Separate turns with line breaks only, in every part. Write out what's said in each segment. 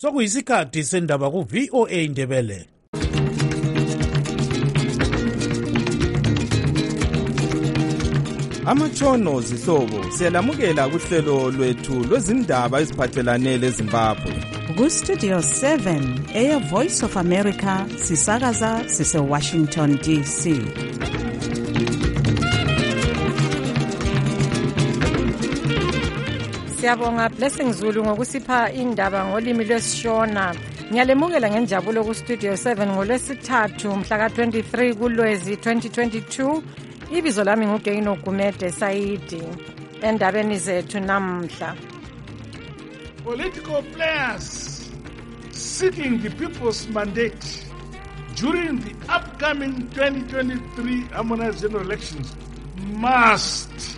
sokuyisikhathi sendaba ku-VOA Indebele.
Amatshono zihlobo siyalamukela kuhlelo lwethu lwezindaba eziphathelane leZimbabwe.
Ku-Studio 7 Air Voice of America sisakaza sise-Washington DC.
Siyabonga Blessing Zulu ngokusipha indaba ngolimi lwesiShona. Ngiyalemukela ngenjabulo ku-Studio 7 ngolwesithathu mhla ka-23 kuLwezi 2022. Ibizo lami nguGeino Gumede Saidi. Endabeni zethu namhla.
Political players seeking the people's mandate during the upcoming 2023 harmonized general elections must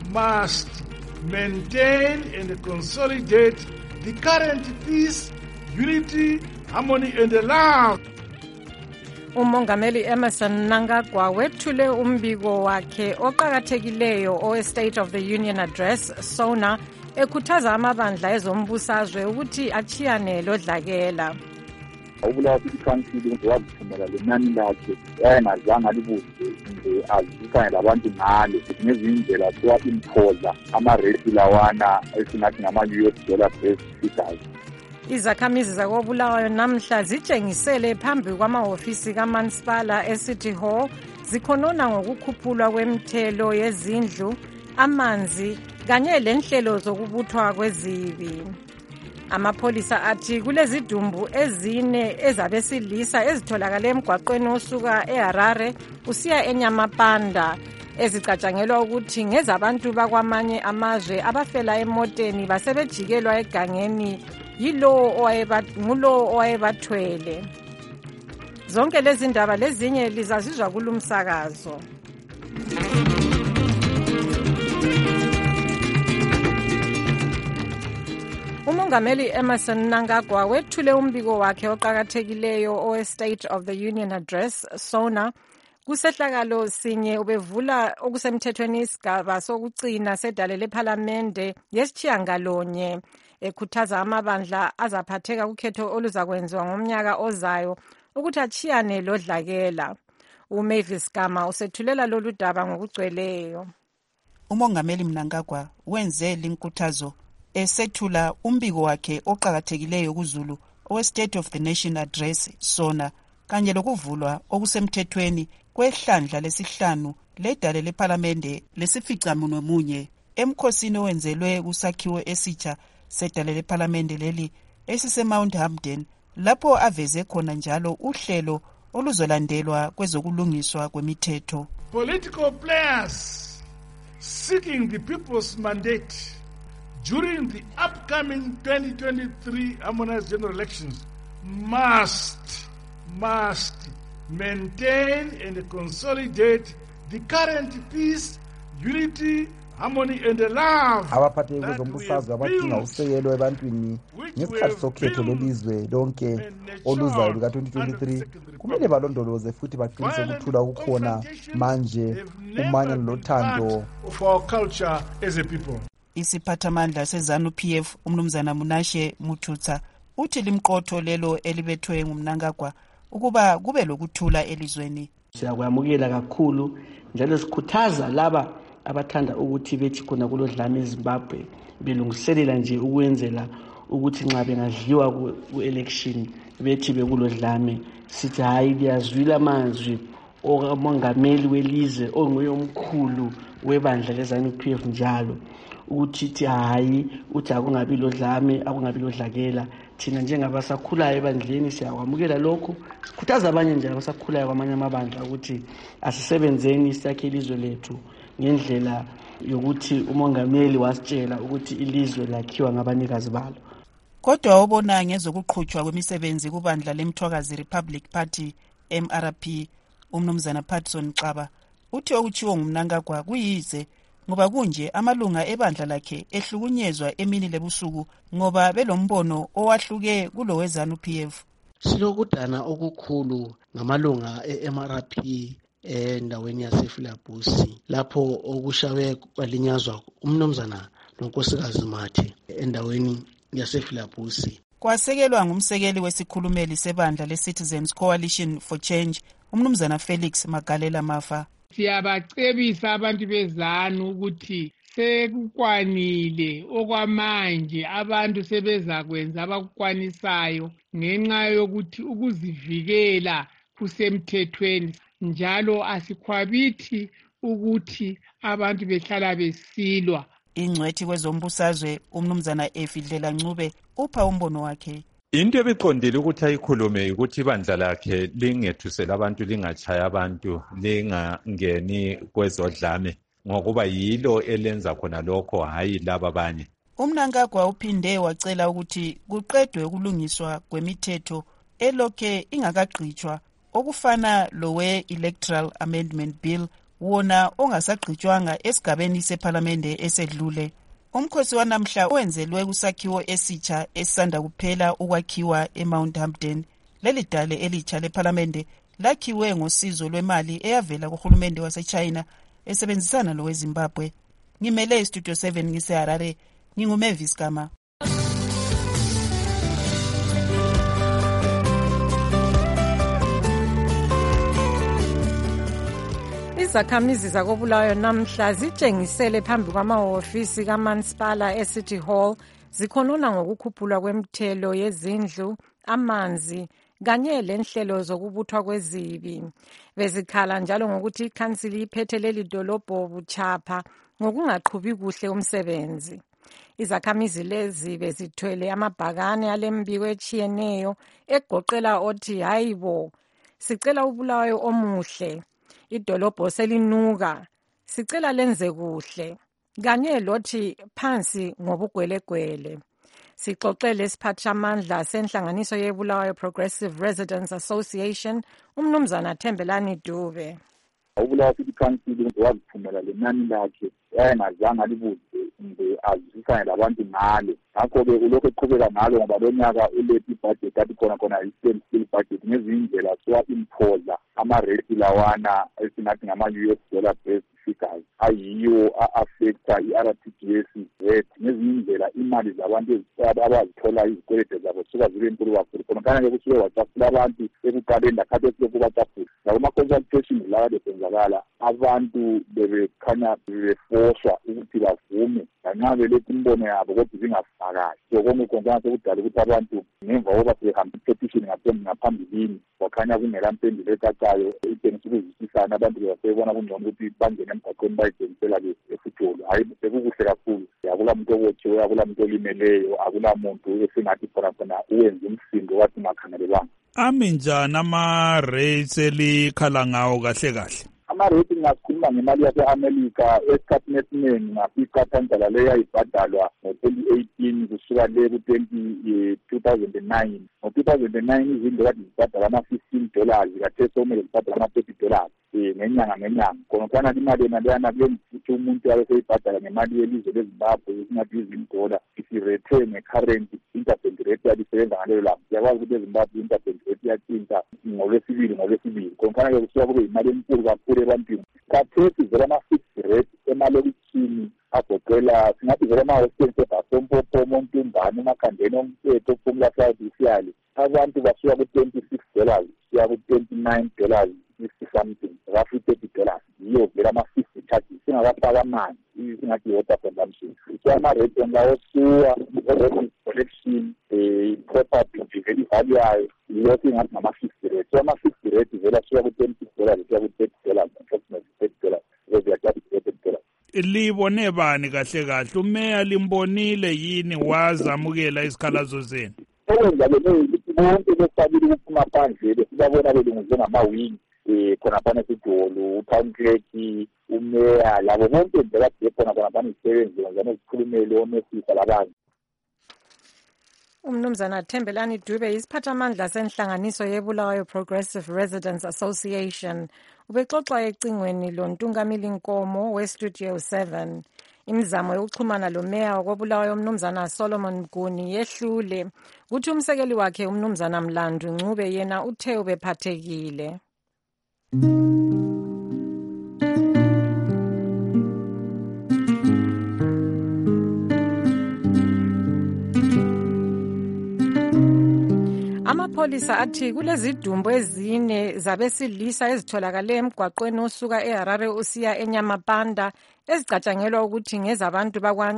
maintain and consolidate the current peace, unity, harmony and love.
Umongameli Emmerson Mnangagwa wethule umbiko wakhe oqhakathekileyo owe-State of the Union Address SONA ekhuthaza amabandla ezombusazwe ukuthi achiyane lodlakela.
Ubulawa kwikhansili waziphumela lenani lakhe wayengazange alibuze nje azisane labantu ngalo ngezindlela sowa-imphosa amaresi lawana esingathi ngama-US based figures.
Izakhamizi zakobulawayo namhla zitshengisele phambi kwamahofisi kaMansipala eCity Hall zikhonona ngokukhuphulwa kwemithelo yezindlu, amanzi kanye lenhlelo zokubuthwa kwezibi. Amapholisa athi kulezidumbu ezine ezabesilisa ezitholakala emgwaqweni osuka eHarare usiya eNyamapanda ezicatshangelwa ukuthi ngezabantu bakwamanye amazwe abafela emoteni basebejikelwa egangeni ngulo owayebathwele. Zonke lezi ndaba lezinye lizazizwa kulumsakazo. Umongameli Emmerson Mnangagwa wethule umbiko wakhe oqhakathekileyo owe-State of the Union Address SONA kusehlakalo sinye ubevula okusemthethweni isigaba sokucina sedale lephalamende yesitshiyangalonye ekhuthaza amabandla azaphatheka kukhetho oluzakwenziwa ngomnyaka ozayo ukuthi achiyane lodlakela. uMavis Gama usethulela lolu daba ngokugcweleyo.
Umongameli Mnangagwa wenze linkuthazo esethula umbiko wakhe oqhakathekileyo kuZulu owe-State of the Nation Address SONA kanye lokuvulwa okusemthethweni kwehlandla lesihlanu ledale lephalamende lesificamunwemunye emkhosini owenzelwe kusakhiwo esitsha sedale lephalamende leli esiseMount Hamden lapho aveze khona njalo uhlelo oluzolandelwa kwezokulungiswa kwemithetho.
Political players seeking the people's mandate during the upcoming 2023 harmonized general elections must maintain and consolidate the current peace, unity, harmony and love.
Abaphathi bezombusazwe abadinga usekelo ebantwini ngesikhathi sokhetho lelizwe lonke oluzayo luka 2023 kumele balondoloze futhi baqinise ukuthula ukukhona manje umanyano lothando
of our culture as a people.
Isiphathamandla seZANU-PF umnumzana Munashe Muthutsa uthi limqotho lelo elibethwe nguMnangagwa ukuba kube lokuthula elizweni.
Siyakuyamukela kakhulu njalo sikhuthaza laba abathanda ukuthi bethi khona kulodlame eZimbabwe belungiselela nje ukwenzela ukuthi nxa bengadliwa ku-election bethi bekulodlame. Sithi hayi liyazwila amazwi omongameli welizwe onguye omkhulu webandla leZANU-PF njalo ukuthi hayi uthi akungabi lodlame akungabi lodlakela. Thina njengabasakhulayo ebandleni siyakwamukela lokho, sikhuthaza abanye nje abasakhulayo kwamanye amabandla ukuthi asisebenzeni sakhe ilizwe lethu ngendlela yokuthi umongameli wasitshela ukuthi ilizwe lakhiwa ngabanikazi balo.
Kodwa obona ngezokuqhutshwa kwemisebenzi kubandla leMthwakazi Republic Party MRP umnumzana Patson Xaba uthi okutshiwo nguMnangagwa kuyize ngoba kunje amalunga ebandla lakhe ehlukunyezwa emini lebusuku ngoba belombono owahluke kulo weZANU-PF.
Silokudana okukhulu ngamalunga eMRP endaweni yaseFilabusi lapho okushawe kwalinyazwa umnumzana nonkosikazi Mathe endaweni yaseFilabusi.
kwasekelwa ngumsekeli wesikhulumeli sebandla le-Citizens Coalition for Change, umnumzana Felix Magalela Mafa.
Siyabacebisa abantu bezanu ukuthi sekukwanile okwamanje, abantu sebezakwenza abakukwanisayo ngenxa yokuthi ukuzivikela kusemthethweni, njalo asikhwabithi ukuthi abantu behlala besilwa.
Ingcwethi kwezombusazwe umnumzana Efidlela Ncube upha umbono wakhe.
Into ebiqondile ukuthi ayikhulume ukuthi ibandla lakhe lingethusela abantu, lingachaya abantu, lingangeni kwezodlame, ngokuba yilo elenza khona lokho, hayi laba abanye.
Umnangagwa uphinde wacela ukuthi kuqedwe ukulungiswa kwemithetho elokhe ingakagqitshwa, okufana lowe Electoral Amendment Bill, wona ongasagqitshwanga esigabeni sePhalamende esedlule. Umkhosi wanamhla owenzelwe kusakhiwo esitsha esisanda kuphela ukwakhiwa eMount Hampden. Leli dale elitsha lePhalamende lakhiwe ngosizo lwemali eyavela kuhulumende waseChina esebenzisana loweZimbabwe. Ngimele iStudio 7 ngiseHarare, nginguMavis Gama.
Izakhamizi zakoBulawayo namhla zitshengisele phambi kwamahhovisi kaMansipala eCity Hall zikhonona ngokukhuphulwa kwemithelo yezindlu, amanzi kanye lenhlelo zokubuthwa kwezibi. Bezikhala njalo ngokuthi ikhansili iphethe leli dolobho buchapha ngokungaqhubi kuhle umsebenzi. Izakhamizi lezi bezithwele amabhakane alembiko etshiyeneyo egoqela othi hayibo, sicela uBulawayo omuhle, idolobho selinuka, sicela lenze kuhle, kanye lothi phansi ngobugwelegwele. Sixoxele isiphathamandla senhlanganiso yeBulawayo Progressive Residents Association, umnumzana Thembelani Dube.
uBulawayo City Council waziphumela lenani lakhe ayengazange alibuze kumbe azisane labantu ngalo. Ngakho-ke ulokhu eqhubeka ngalo ngoba lo nyaka ulethe ibhajethi athi khona i-standstill budget ngezindlela siwa-imphosa amareti lawana esingathi ngama-US dollar based figures ayiwo a-affecta i-RTGS VAT ngezinye indlela imali zabantu abazithola izikwelede zabo suka zibe nkulu kakhulu. Khonokana-ke kusuke wacafula abantu ekuqaleni lakhathi esilokhu bacafula. Lakuma-consultation lawa besenzakala abantu bebekhanya befoswa ukuthi bavume lanxa beletha imbono yabo kodwa zingafakali. So konke khonokana sekudala ukuthi abantu ngemva kokuba sebehamba i-petition ngaphambilini kwakhanya kungela mpendulo ecacayo itshengisa ukuzwisisana, abantu basebona kungcono ukuthi bangene emgwaqweni bayitshengisela-ke efutsholo. Hayi, sekukuhle kakhulu. Akula muntu obotshiweyo, akula muntu olimeleyo, akula muntu esingathi khona uwenza umsindo wathi ungakhangelelwanga.
Ami njani ama-rates elikhala ngawo kahle kahle?
Ama-rates ngasikhuluma ngemali yase-Amerika esikhathini esiningi ngasikhathanjala leyo yayibhadalwa ngo-2018 kusuka le ku-2009. Ngo-2009 izindlu kade zibhadala ama-$15, kathe somele zibhadala ama-$30 ngenyanga. Khonokana imali yena leyana kulemfuthi umuntu yabe seyibhadala ngemali yelizwe leZimbabwe esingathi $1, isirethe nge-current interbank rate yalisebenza ngalelo langa. Siyakwazi ukuthi eZimbabwe interbank rate iyatshintsha ngolwesibili. Khonokana-ke kusuka kube yimali enkulu kakhulu ebantwini. Khathesi vele ama-fixed rate emalokitshini agoqela singathi vele ama-hostels eBasompopo, Montumbane, eMakhandeni, Omthetho, Phumla South, Isiyali, abantu basuka ku-$26 kuya ku-$29 something, roughly $30. Yiyo vele ama-fixed charges singakafaka amanzi singathi i-water consumption. So ama-rate enlawo suwa collection, property vele ivalue yayo yiyo singathi ngama-fixed rate. So ama-fixed rate vele asuka ku-$26 kuya ku-$30, approximately $30 $30.
Libone bani kahle kahle? Umeya limbonile yini wazamukela isikhalazo zenu?
Okwenza-ke ukuthi bonke besabile ukuphuma phandle sibabona belunguze ngamawingi khonapana esidolo, utown clerk, umeya, labo bonke nje kade khonapana isebenzi ngizana ukukhulumele omesisa labanye.
Umnumzana Thembelani Dube isiphathamandla senhlanganiso yeBulawayo Progressive Residents Association ubexoxa ecingweni loNtungamili Nkomo weStudio 7. Imizamo yokuxhumana lomeya wakoBulawayo umnumzana Solomon Mguni yehlule kuthi umsekeli wakhe umnumzana Mlandu Ncube yena uthe ubephathekile. Amapholisa athi kulezidumbu ezine zabesilisa ezitholakale emgwaqweni osuka eHarare usiya eNyamapanda ezicatshangelwa ukuthi ngezabantu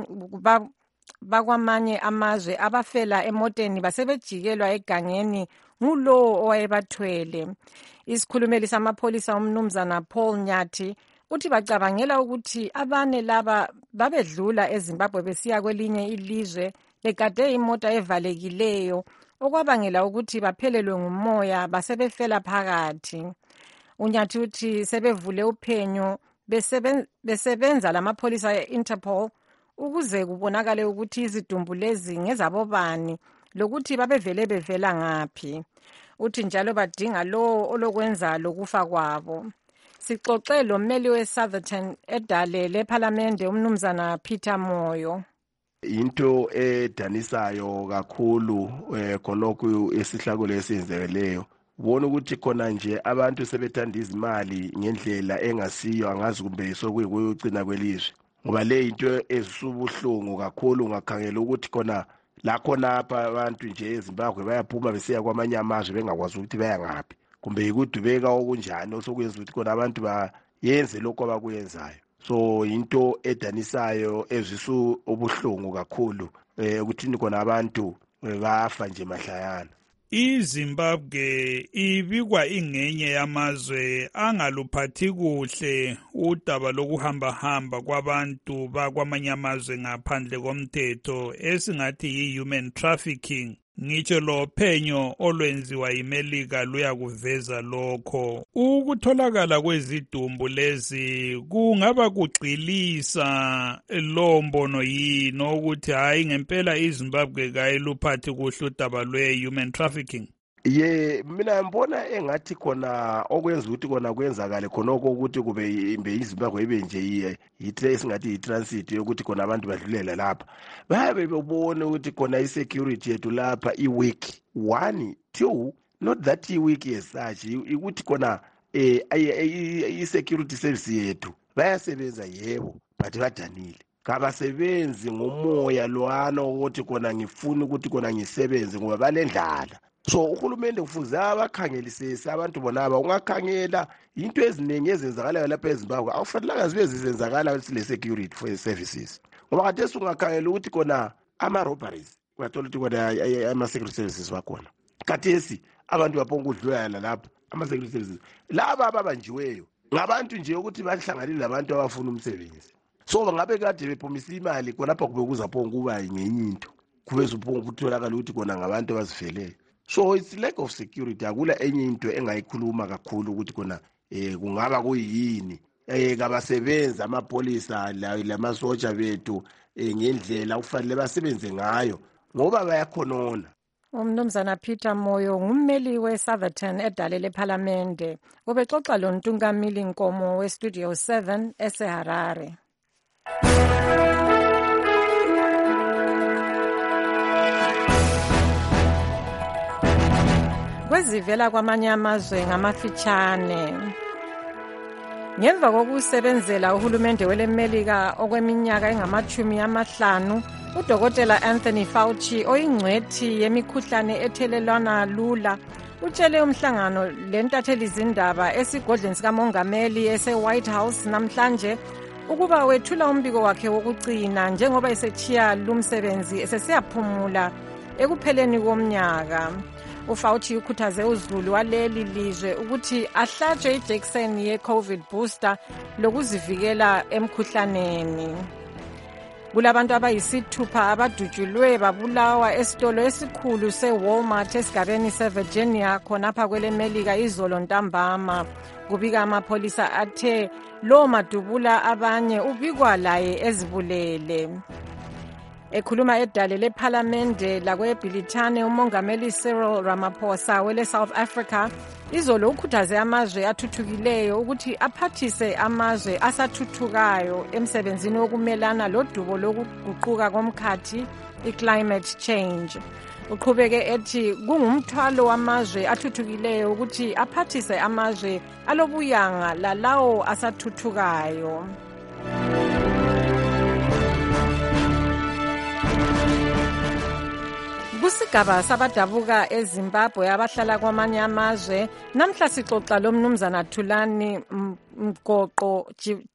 bakwamanye amazwe abafela emoteni basebejikelwa egangeni ngulowo owayebathwele. Isikhulumeli samapholisa umnumzana Paul Nyathi uthi bacabangela ukuthi abane laba babedlula eZimbabwe besiya kwelinye ilizwe begade imota evalekileyo okwabangela ukuthi baphelelwe ngumoya basebefela phakathi. Unyathi uthi sebevule uphenyo besebenza lamapholisa e-Interpol ukuze kubonakale ukuthi izidumbu lezi ngezabobani lokuthi babevele bevela ngaphi. Uthi njalo badinga lo olokwenza lokufa kwabo. Sixoxe lo mmeli we-Southerton edale lephalamende umnumzana Peter Moyo.
Into edanisayo kakhulu khonokho esihlakule esenzekeleyo ubona ukuthi khona nje abantu sebethanda izimali ngendlela engasiyo angazi kumbe sokuyigcina kwelizwe ngoba le into ezisubuhlungu kakhulu ungakhangela ukuthi khona la khona apha abantu nje eZimbabwe bayaphuma besiya kwamanye amazwe bengakwazi ukuthi baya ngaphi kumbe ikudubeka okunjani osokwenza ukuthi khona abantu bayenze lokho abakuyenzayo. So into edanisayo ezisu obuhlungu kakhulu ukuthi khona abantu bafa nje mahlayana.
iZimbabwe ibikwa ingenye yamazwe angaluphathi kuhle udaba lokuhamba kwabantu bakwamanye amazwe ngaphandle komthetho esingathi yi-human trafficking. Ngitsho lo phenyo olwenziwa yiMelika luyakuveza lokho. Ukutholakala kwezidumbu lezi kungaba kugxilisa lo mbono yini ukuthi hayi ngempela iZimbabwe kayiluphathi kuhle udaba lwe-human trafficking?
Mina ngibona engathi khona okwenza ukuthi khona kwenzakale khonoko ukuthi kube iZimbabwe ibe nje esingathi yi-transit yokuthi khona abantu badlulela lapha. Bayabe bebona ukuthi khona i-security yethu lapha i-weak. 1, 2, not that i-weak as such, ukuthi khona i-security service yethu bayasebenza yebo but badanile. Kabasebenzi ngomoya lowana ukuthi khona ngifuna ukuthi khona ngisebenze ngoba balendlala. So uhulumende kufuze abakhangelisise abantu bonaba ungakhangela into eziningi ezenzakalayo lapha eZimbabwe akufanelanga zibe zizenzakala le security for services ngoba kade ungakhangela ukuthi khona ama robberies uyathola ukuthi khona ama security services bakhona khathesi abantu baphonga udlula lapha ama security services laba ababanjiweyo ngabantu nje ukuthi bahlanganile labantu abafuna umsebenzi. So ngabe kade bephumisa imali khona lapha kube kuzaphonga kuba ngenye into kube zuphonga ukutholakala ukuthi khona ngabantu abazifeleyo. So it's lack of security. Akula enye into engayikhuluma kakhulu ukuthi khona kungaba kuyini kabasebenza amapholisa lamasotsha bethu ngendlela ufanele basebenze ngayo ngoba bayakhonona.
Umnumzana Peter Moyo ngummeli we-Southerton edale lephalamende ubexoxa lo Ntungamili Nkomo we-Studio 7 eseHarare. Kwezivela kwamanye amazwe ngamafitshane. Ngemva kokusebenzela uhulumende welemelika okweminyaka engama-50, udokotela Anthony Fauci oyingcwethi yemikhuhlane ethelelwana lula utshele umhlangano lentatheli zindaba esigodleni sikamongameli ese-White House namhlanje ukuba wethula umbiko wakhe wokucina njengoba esechiya lumsebenzi esesiyaphumula ekupheleni komnyaka. UFauci ukhuthaze uzulu waleli lizwe ukuthi ahlatshwe ijekiseni ye-COVID booster lokuzivikela emkhuhlaneni. Kulabantu abayisithupha abadutshulwe babulawa esitolo esikhulu se-Walmart esigabeni se-Virginia khonapha kwelemelika izolo ntambama. Kubika amapholisa athe lo madubula abanye ubikwa laye ezibulele. Ekhuluma edale lephalamende lakweBhilithane umongameli Cyril Ramaphosa wele South Africa izolo ukhuthaze amazwe athuthukileyo ukuthi aphathise amazwe asathuthukayo emsebenzini wokumelana lodubo lokuguquka komkhathi i-climate change. Uqhubeke ethi kungumthwalo wamazwe athuthukileyo ukuthi aphathise amazwe alobuyanga lalawo asathuthukayo. kusigaba sabadabuka eZimbabwe abahlala kwamanye amazwe. Namhla sixoxa lomnumzana Thulani Mgoqo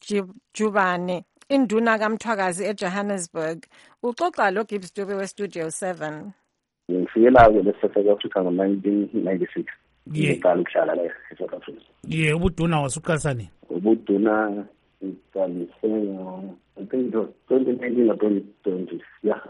Jubane, induna kaMthwakazi eJohannesburg. Uxoxa lo Gibbs Dube weStudio 7.
Ngifikela South Africa ngo-1996. Ngiqala ukuhlala la eSouth Africa.
Ubuduna wasuqalisani?
Ubuduna ngiqalise I think it was 2019 or 2020.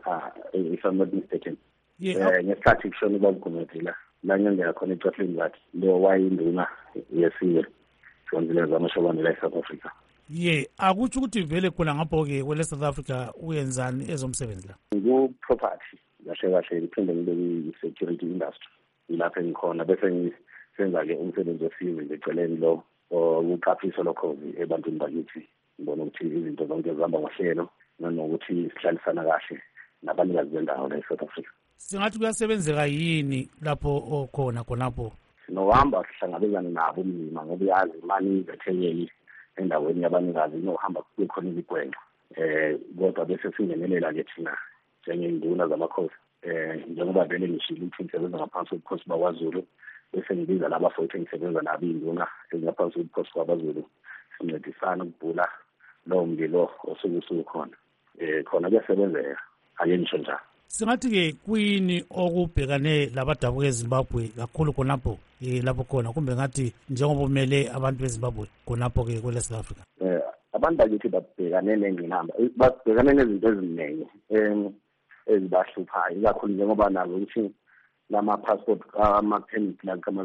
If I'm not mistaken. Ngesikhathi kushona ubabugumede la nyangeka khona eCatholic that lo wayinduna yesizwe sonzile zamashobane la eSouth Africa.
Akutsho ukuthi vele khona ngapho-ke kwele South Africa uyenzani ezomsebenzi la?
Ku-property kahle ngiphinde ngibe kwi-security industry ilapho engikhona bese ngisenza-ke umsebenzi wesizwe ngeceleni lo ukuqaphisa lokhozi ebantwini bakithi ngibona ukuthi izinto zonke zihamba ngohlelo nanokuthi sihlalisana kahle nabanikazi bendawo la eSouth Africa.
Singathi kuyasebenzeka yini lapho khona khonapho?
Sinohamba sihlangabezana nabo umlima ngoba uyazi imali izethekeli endaweni yabanikazi inohamba kukhona izigwenxa kodwa bese singenelela-ke thina njengey'nduna zamakhosi njengoba vele ngishilo ukuthi ngisebenza ngaphansi kobukhosi bakwaZulu bese ngibiza laba futhi ngisebenza nabo iy'nduna ezingaphansi kobukhosi bakwaZulu sincedisana ukubhula lowo mlilo osuke usukhona khona kuyasebenzeka ake ngisho njalo.
Singathi-ke kuyini okubhekane labadabuka eZimbabwe kakhulu khonapho lapho khona kumbe ngathi njengoba umele abantu beZimbabwe khonapho-ke kwele South Africa?
Abantu bakithi babhekane nengqinamba babhekane nezinto eziningi ezibahluphayo ikakhulu njengoba nazo ukuthi lama-passport ama-permit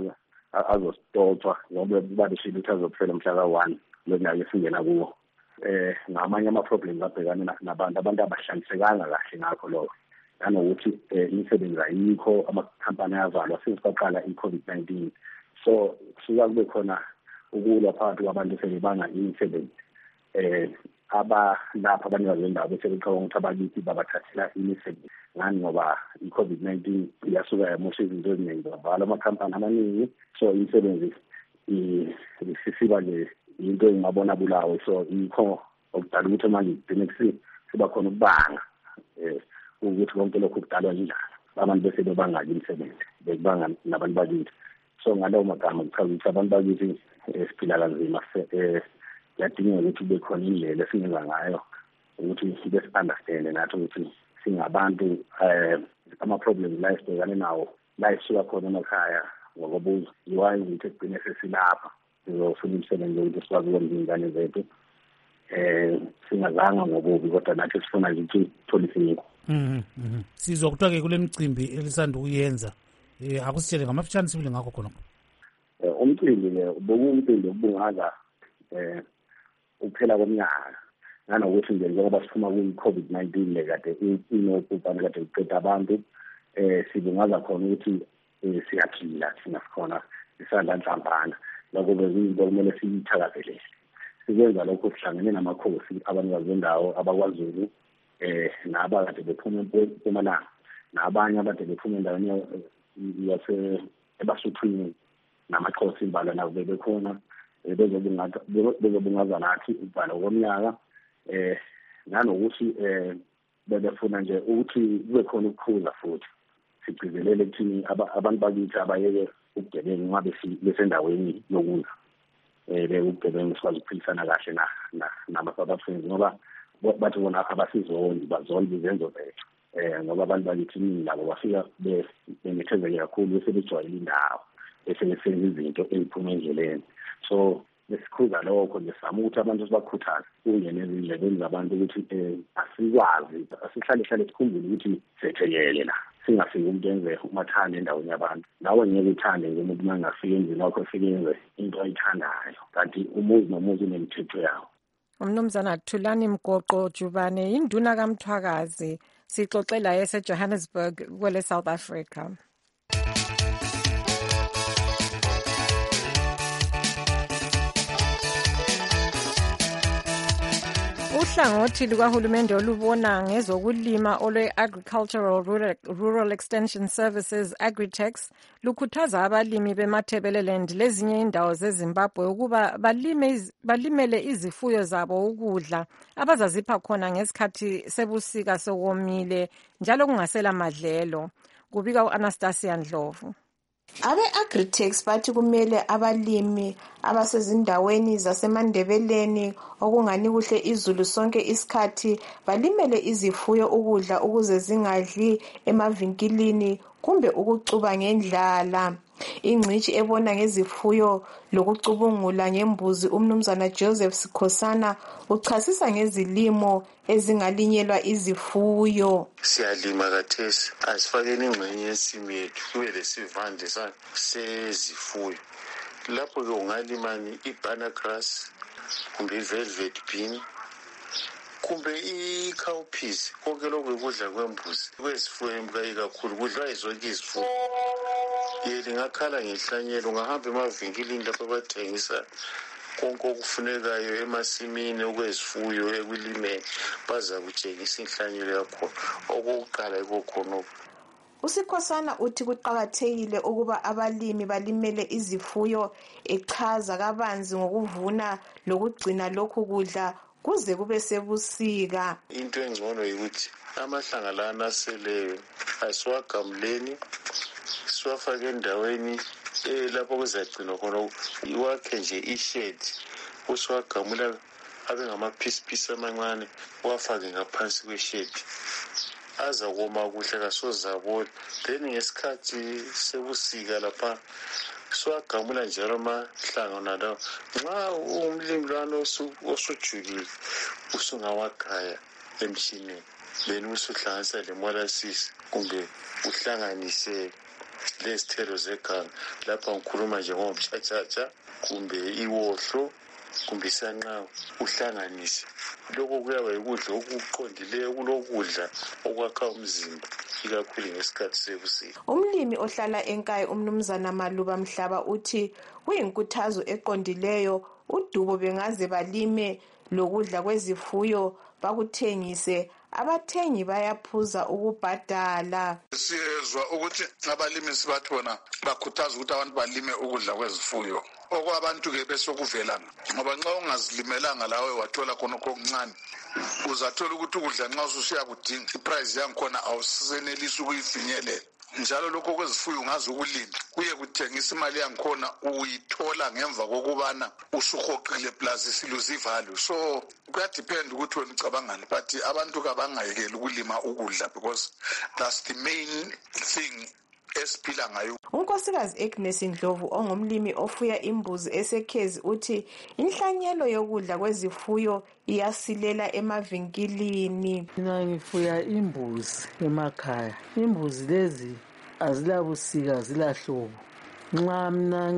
azostotshwa ngoba babeshile ukuthi azophela mhla ka-1 lonyaka esingena kuwo. Ngamanye ama-problems abhekane nabantu abahlalisekanga kahle ngakho lokho nanokuthi imisebenzi ayikho, amakhampani ayavalwa since kwaqala i-COVID-19. So kusuka kube khona ukulwa phakathi kwabantu sebebanga imisebenzi abalapha abanikazi bendawo bese becabanga ukuthi abakithi babathathela imisebenzi ngani ngoba i-COVID-19 iyasuka yamosha izinto eziningi bavala amakhampani amaningi, so imisebenzi sisiba nje into engingabona bulawe. So yikho okudala ukuthi manje igcine siba khona ukubanga ukuthi konke lokhu kudalwa njani abantu bese bebangaki imisebenzi bekubanga nabantu bakithi. So ngalowo magama kuchaza ukuthi abantu bakithi siphila kanzima. Kuyadingeka ukuthi kube khona indlela esingenza ngayo ukuthi besi-understande nathi ukuthi singabantu ama-problems la esibhekane nawo la esisuka khona emakhaya ngokobuzo yiwayo izinto ekugcine sesilapha sizofuna imisebenzi yokuthi sikwazi ukwenza iy'ngane zethu singazanga ngobubi kodwa nathi sifuna nje ukuthi thole isiniko.
Sizwa kuthiwa-ke kule micimbi elisanda ukuyenza akusitshele ngamafitshane sibile ngakho khonapho.
Umcimbi-ke umcimbi obungaza ukuphela komnyaka nanokuthi nje njengoba siphuma kwi-COVID-19 le kade inobhubhane kade kuqeda abantu sibungaza khona ukuthi siyaphila thina sikhona isandla nhlambana lokho bezinto kumele siyithakazelele. Sikwenza lokho sihlangene namakhosi abanikazi bendawo abakwaZulu nabakade bephuma eMpumalanga nabanye abade bephuma endaweni eBasuthwini namaXhosa imbala nabo bebekhona bezobungaza nathi ukubhala komnyaka nanokuthi bebefuna nje ukuthi kube khona ukuphuza futhi sigcizelele ukuthi abantu bakithi abayeke ubugebengu nxa besendaweni yokudla ubugebengu sikwazi ukuphilisana kahle nama-South Africans ngoba bathi bona abasizoni bazonda izenzo zethu ngoba abantu bakithi iningi labo bafika benethezeke kakhulu bese bejwayele indawo bese besenza izinto eziphuma endleleni. So besikhuza lokho nje sama ukuthi abantu sibakhuthaze kungene ezindlebeni zabantu ukuthi asikwazi asihlale sikhumbule ukuthi sethekele la singafiki umuntu enze umathanda endaweni yabantu. Nawe ngeke uthande nje umuntu uma ngafika endlini wakho ufike enze into ayithandayo kanti umuzi nomuzi unemithetho yawo.
Umnumzana Thulani Mgoqo Jubane, induna kaMthwakazi, sixoxela eseJohannesburg kwele South Africa. Uhlangothi lukahulumende olubona ngezokulima olwe-Agricultural Rural Extension Services Agri-Tax lukhuthaza abalimi beMatabeleland lezinye indawo zeZimbabwe ukuba balimele izifuyo zabo ukudla abazazipha khona ngesikhathi sebusika sokomile njalo kungasela madlelo. kubika u-Anastasia Ndlovu.
Abe-Agritex bathi kumele abalimi abasezindaweni zasemandebeleni okungani kuhle izulu sonke isikhathi balimele izifuyo ukudla ukuze zingadli emavinkilini kumbe ukucuba ngendlala. Ingcitshi ebona ngezifuyo lokucubungula ngembuzi umnumzana Joseph Sikhosana uchasisa ngezilimo ezingalinyelwa izifuyo.
Siyalima kathesi asifakeni ingxenye yesimo yethu kube lesivande sezifuyo. Lapho ke ungalimani i-banana grass kumbe i-velvet bean kumbe i-cowpeas, konke lokhu ukudla kwembuzi kwezifuyo embukayi kakhulu kudliwa zonke izifuyo. Lingakhala ngehlanyelo ungahamba emavinkilini lapho abathengisa konke okufunekayo emasimini okwezifuyo ekulimeni baza kutshengisa inhlanyelo yakhona okokuqala ikokhona.
uSikhosana uthi kuqakathekile ukuba abalimi balimele izifuyo echaza kabanzi ngokuvuna lokugcina lokhu kudla kuze kube sebusika.
Into engcono yikuthi amahlanga lana aseleyo asiwagamuleni siwafake endaweni lapho kuzagcinwa khona iwakhe nje ishade usiwagamula abe ngamaphisi amancane uwafake ngaphansi kweshade azakoma kuhle kasozabola. Then ngesikhathi sebusika lapha siwagamula njalo amahlanga nalawo. Nxa umlimi lwana osujulile usungawagaya emshineni then usuhlanganisa lemolasses kumbe uhlanganise lezithelo zeganga. Lapha ngikhuluma nje ngomtshatshatsha kumbe iwohlo kumbe isanqawe uhlanganise. Lokho kuyaba yikudla okuqondileyo kulokudla okwakha umzimba ikakhulu ngesikhathi sebusika.
Umlimi ohlala eNkayi umnumzana Maluba Mhlaba uthi kuyinkuthazo eqondileyo uDubo bengaze balime lokudla kwezifuyo bakuthengise. Abathengi bayaphuza ukubhadala.
Siyezwa ukuthi abalimi sibathona bakhuthaza ukuthi abantu balime ukudla kwezifuyo. Okwabantu ke besokuvelana ngoba nxa ungazilimelanga lawe wathola khona okuncane uzathola ukuthi ukudla nxa ususiya kudinga iprice yankhona awusenelisi ukuyifinyelela. Njalo lokho kwezifuyo ungaze ukulinda kuye kuthengisa imali yankhona uyithola ngemva kokubana usuhoqile plus siluzi value. So kuyadepend ukuthi wena ucabangani, but abantu kabangayekeli ukulima ukudla because that's the main thing esiphila ngayo.
uNkosikazi Agnes Ndlovu ongumlimi ofuya imbuzi esekhezi uthi inhlanyelo yokudla kwezifuyo iyasilela emavinkilini.
Mina ngifuya imbuzi emakhaya. Imbuzi lezi azilabusika zilahlobo. Nxa mina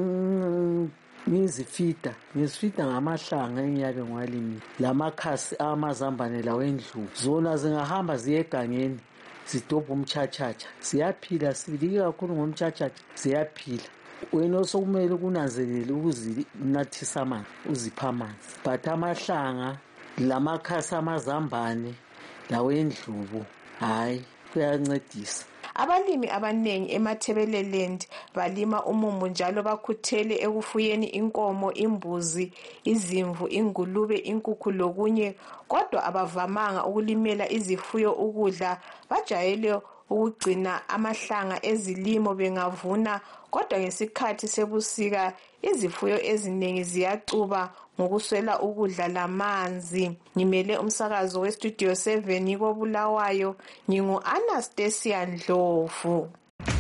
ngizifida ngamahlanga engiyabe ngiwalimile lamakhasi amazambane lawendlu. Zona zingahamba ziyegangeni zidobha umtshatshatsha ziyaphila sibili kakhulu ngomtshatshatsha ziyaphila. Wena osokumele kunanzelele ukuzinathisa amanzi uzipha amanzi. But amahlanga lamakhasi amazambane lawendlubu hayi kuyancedisa.
Abalimi abanengi eMathebeleland balima umumbu njalo bakhuthele ekufuyeni inkomo, imbuzi, izimvu, ingulube, inkukhu lokunye, kodwa abavamanga ukulimela izifuyo ukudla. Bajayele ukugcina amahlanga ezilimo bengavuna, kodwa ngesikhathi sebusika izifuyo eziningi ziyacuba ngokuswela ukudla lamanzi. Ngimele umsakazo weStudio 7 koBulawayo, ngingu-Anastasia Ndlovu.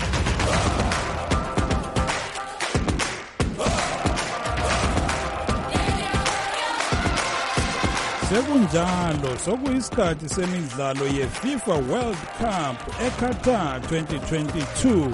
Sekunjalo sokuyisikhathi semidlalo yeFIFA World Cup eQatar 2022.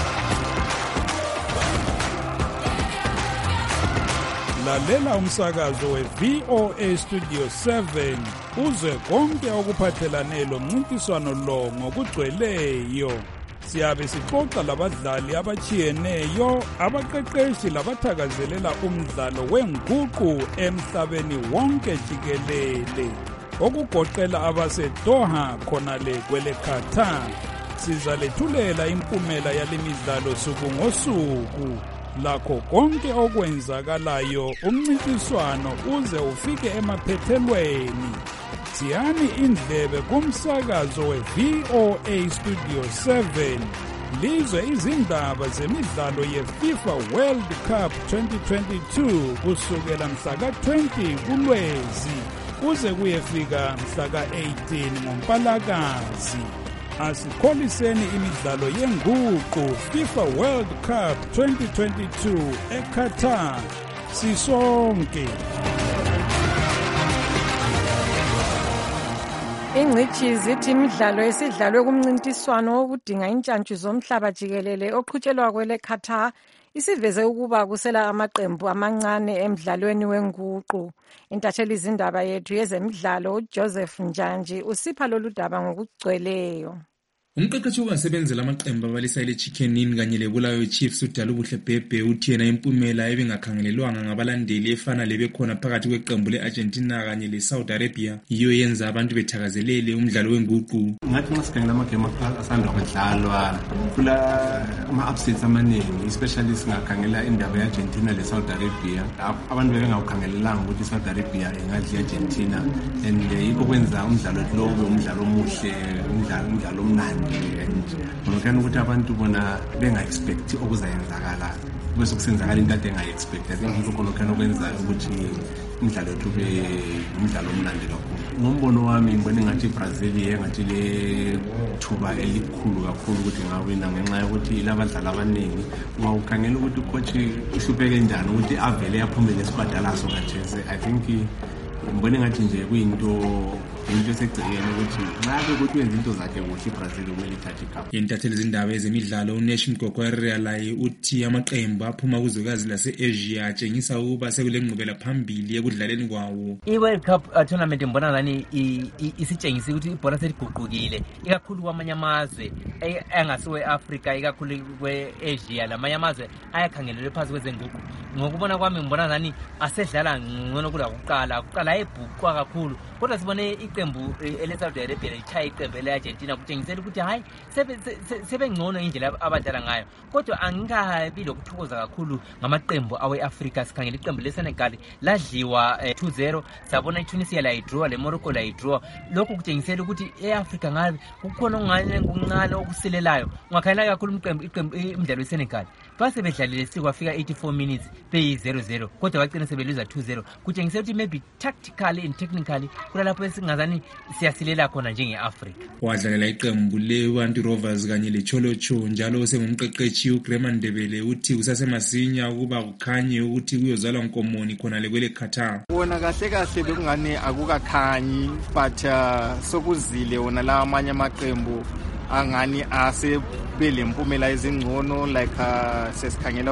Lalela umsakazo we-VOA Studio 7 uze konke okuphathelane lomncintiswano lo ngokugcweleyo. Siyabe sixoxa labadlali abachiyeneyo, abaqeqeshi labathakazelela umdlalo wenguqu emhlabeni wonke jikelele, okugoqela abaseDoha khonale kwele Qatar. Sizalethulela impumela yalemidlalo suku ngosuku. Lakho konke okwenzakalayo umncintiswano uze ufike emaphethelweni. Siyani indlebe kumsakazo we-VOA Studio 7 lizwe izindaba zemidlalo yeFIFA World Cup 2022 kusukela mhla ka-20 kuLwezi kuze kuyefika mhla ka-18 ngoMpalakazi. Asikholiseni imidlalo yenguqu FIFA World Cup 2022 eQatar sisonke.
Ingcitshi zithi imidlalo esidlalwe kumncintiswano wokudinga intshantshi zomhlaba jikelele oqhutshelwa kwele Qatar isiveze ukuba kusela amaqembu amancane emidlalweni wenguqu. Intatheli izindaba yethu yezemidlalo uJoseph Njanji usipha lolu daba ngokugcweleyo.
Umqeqeshi wabasebenzela amaqembu abalisa ile Chicken Inn kanye leBulawayo Chiefs uDalubuhle Bhebhe uthi yena impumela ebengakhangelelwanga ngabalandeli efana lebekhona phakathi kweqembu leArgentina kanye leSaudi Arabia iyo yenza abantu bethakazelele umdlalo wenguqu.
Ngathi nxa sikhangela amagame asanda kudlalwa kula ama-upsets amaningi, especially singakhangela indaba yeArgentina leSaudi Arabia. Abantu bebengawukhangelelanga ukuthi iSaudi Arabia ingadla iArgentina, and yikho kwenza umdlalo lo umdlalo omuhle, umdlalo omnandi. Ngokana ukuthi abantu bona benga-expect okuzayenzakala bese kusenzakala into ade engayi-expect. I think lokho lokho kwenza ukuthi umdlalo wethu ube umdlalo omnandi kakhulu. Ngombono wami ngibona ngathi iBrazil yengathi le thuba elikhulu kakhulu ukuthi ngawina ngenxa yokuthi labadlali abaningi ungawukhangela ukuthi ucoach uhlupheke njani ukuthi avele yaphumelele esibadalaso kaJese. I think ngibona ngathi nje kuyinto esegcekeni ukuthi ngabe ukuthi wenza into zakhe kuhle iBrazil kumele ithathe icup.
Intatheli izindaba ezemidlalo uNash Mgogwera laye uthi amaqembu aphuma kuzwekazi lase-Asia atshengisa ukuba sekule ngqubela phambili ekudlaleni kwawo.
I-World Cup tournament mbona ngani isitshengisa ukuthi ibhola seliguqukile ikakhulu kwamanye amazwe angasiwe Africa, ikakhulu kwe-Asia. Lamanye amazwe ayakhangelelwe phansi kwezenguqu. Ngokubona kwami mbona ngani asedlala ngcono kuqala ayebhuqwa kakhulu, kodwa sibone iqembu leSaudi Arabia lichaya iqembu leArgentina kutshengisela ukuthi hayi sebengcono indlela abadlala ngayo, kodwa angikabi lokuthokoza kakhulu ngamaqembu awe-Africa. Sikhangela iqembu leSenegal ladliwa 2-0, sabona iTunisia layidraw, leMorocco layidraw. Lokhu kutshengisela ukuthi e-Africa ngabe kukhona okuncane okusilelayo. Ungakhangela kakhulu umdlalo weSenegal base bedlalile sikwafika 84 minutes beyi-0-0, kodwa bagcina sebeluza 2-0. Kutshengisela ukuthi maybe tactically and technically kulalapho esingazani siyasilela khona njenge-Africa.
Wadlalela iqembu le-Wanty Rovers kanye leCholocho njalo sengumqeqeshi uGrema Ndebele uthi kusasemasinya ukuba kukhanye ukuthi kuyozalwa nkomoni khona lekwele Qatar.
Wona kahle bekungani akukakhanyi, but sokuzile wona la amanye amaqembu angani asebelempumela ezingcono like sesikhangela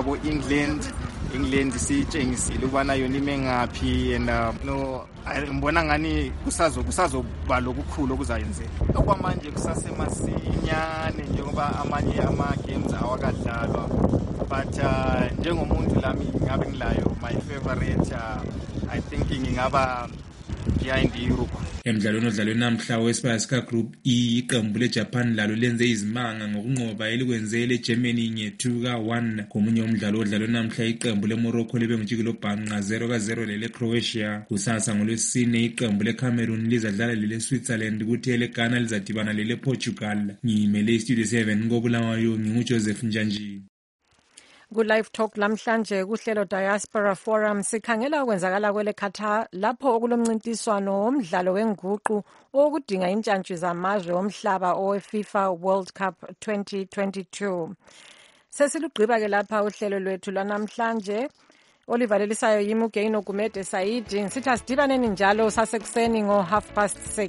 England sitshengisile ukubana yona ime ngaphi, and ngibona ngani kusazoba lokukhulu okuzayenzeka. Okwamanje kusasemasinyane njengoba amanye ama-games awakadlalwa, but njengomuntu lami ngabe ngilayo my favorite I think ngingaba behind Europe.
Emidlalweni odlalwe namhla weSpaska Group iqembu leJapan lalo lenze izimanga ngokunqoba elikwenzele eGermany nge2-1. Komunye umdlalo odlalwe namhla iqembu leMorocco libe ngujikelo bhanqa 0-0 leleCroatia. Kusasa ngolwesine iqembu leCameroon lizadlala leleSwitzerland kuthi eleGhana lizadibana lelePortugal. Ngimele iStudio 7 koBulawayo nginguJoseph Njanji.
Ku-Live Talk lamhlanje kuhlelo Diaspora Forum sikhangela ukwenzakala kwele Qatar lapho okulomncintiswano womdlalo wenguqu okudinga intshantshi zamazwe omhlaba oweFIFA World Cup 2022. Sesilugqiba ke lapha uhlelo lwethu lwanamhlanje. Olivalelisayo yimi uGaino Gumede Saidi, ngisithi asidibaneni njalo sasekuseni ngo6:30.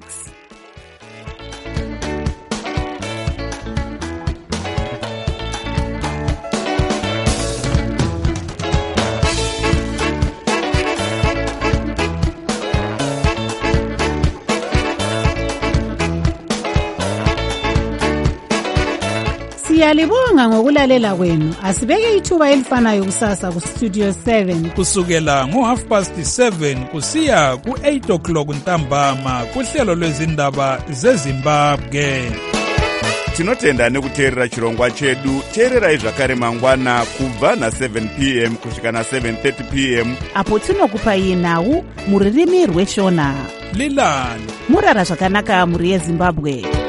Siyalibonga ngokulalela kwenu. Asibeke ithuba elifanayo kusasa ku Studio 7
kusukela ngo7:30 kusiya ku8:00 ntambama kuhlelo lwezindaba zeZimbabwe.
Tinotenda nekuteerera chirongwa chedu. Teererai zvakare mangwana kubva na7 p.m. kusvika na7:30 p.m.
apo tinokupai nhau muririmi rweshona.
Lilani
murara zvakanaka muri yeZimbabwe.